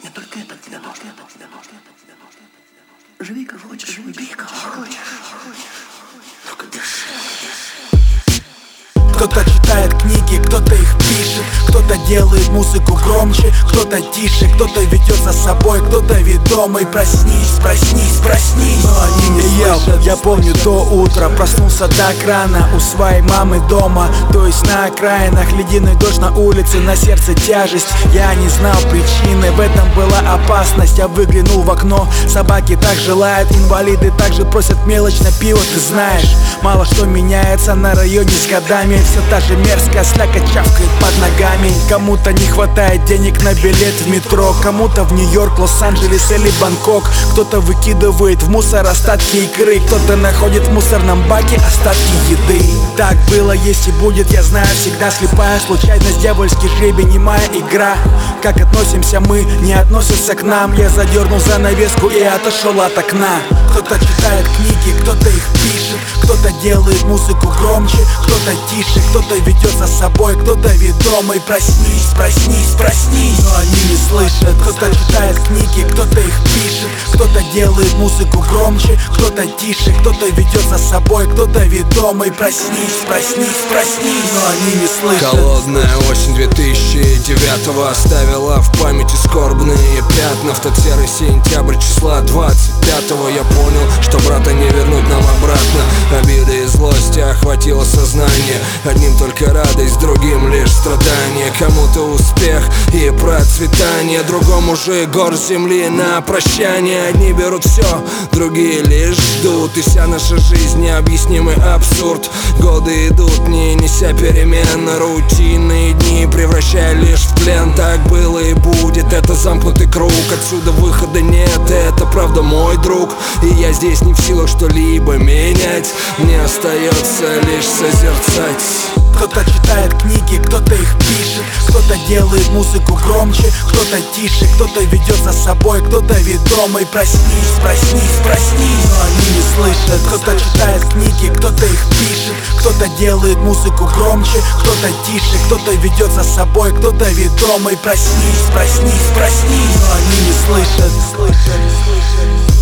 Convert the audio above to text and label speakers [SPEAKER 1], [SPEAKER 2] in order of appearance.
[SPEAKER 1] только это тебе нужно. Живи как хочешь, бей как хочешь. Только дыши.
[SPEAKER 2] Кто-то читает книги, кто-то их пишет, кто-то делает музыку громче, кто-то тише, кто-то ведет за собой, кто-то ведомый. Проснись, проснись, проснись. Но они не слышат. Я помню то утро, проснулся так рано у своей мамы дома, то есть на окраинах. Ледяной дождь на улице, на сердце тяжесть. Я не знал причины, в этом была опасность. Я выглянул в окно, собаки так желают, инвалиды также просят мелочь на пиво. Ты знаешь, мало что меняется на районе с годами. Все та же мерзкая слякоть чавкает под ногами. Кому-то не хватает денег на билет в метро, кому-то в Нью-Йорк, Лос-Анджелес или Бангкок. Кто-то выкидывает в мусор остатки икры, кто-то находит в мусорном баке остатки еды. Так было, есть и будет, я знаю, всегда слепая случайность, дьявольский жребий, немая игра. Как относимся мы, не относятся к нам. Я задернул занавеску и отошел от окна. Кто-то читает книги, кто-то их пишет, кто-то делает музыку громче, кто-то тише, кто-то ведет за собой, кто-то ведомый. Проснись, проснись, проснись. Но они не слышат. Кто-то читает книги, кто-то их пишет, кто-то делает музыку громче, кто-то тише, кто-то ведет за собой, кто-то ведомый. Проснись, проснись, проснись. Но они не слышат.
[SPEAKER 3] Холодная осень 2009-го оставила в памяти скорбные пятна. В тот серый сентябрь числа 25-го я понял, что брата не вернуть нам обратно. Обида и злость охватило сознание. Одним только радость, другим лишь страдание. Кому-то успех и процветание, другому же горсть земли на прощание. Одни берут все, другие лишь ждут. И вся наша жизнь необъяснимый абсурд. Годы идут, не неся перемен. Рутинные дни превращая лишь в плен. Так было и будет, это замкнутый круг. Отсюда выхода нет, это правда, мой друг. И я здесь не в силах что-либо менять. Мне остается лишь созерцать.
[SPEAKER 2] Кто-то читает книги, кто-то их пишет, кто-то делает музыку громче, кто-то тише, кто-то ведет за собой, кто-то ведомый. Проснись, проснись, проснись. Но они не слышат. Кто-то читает книги, кто-то их пишет, кто-то делает музыку громче, кто-то тише, кто-то ведет за собой, кто-то ведомый. Проснись, проснись, проснись. Но они не слышат.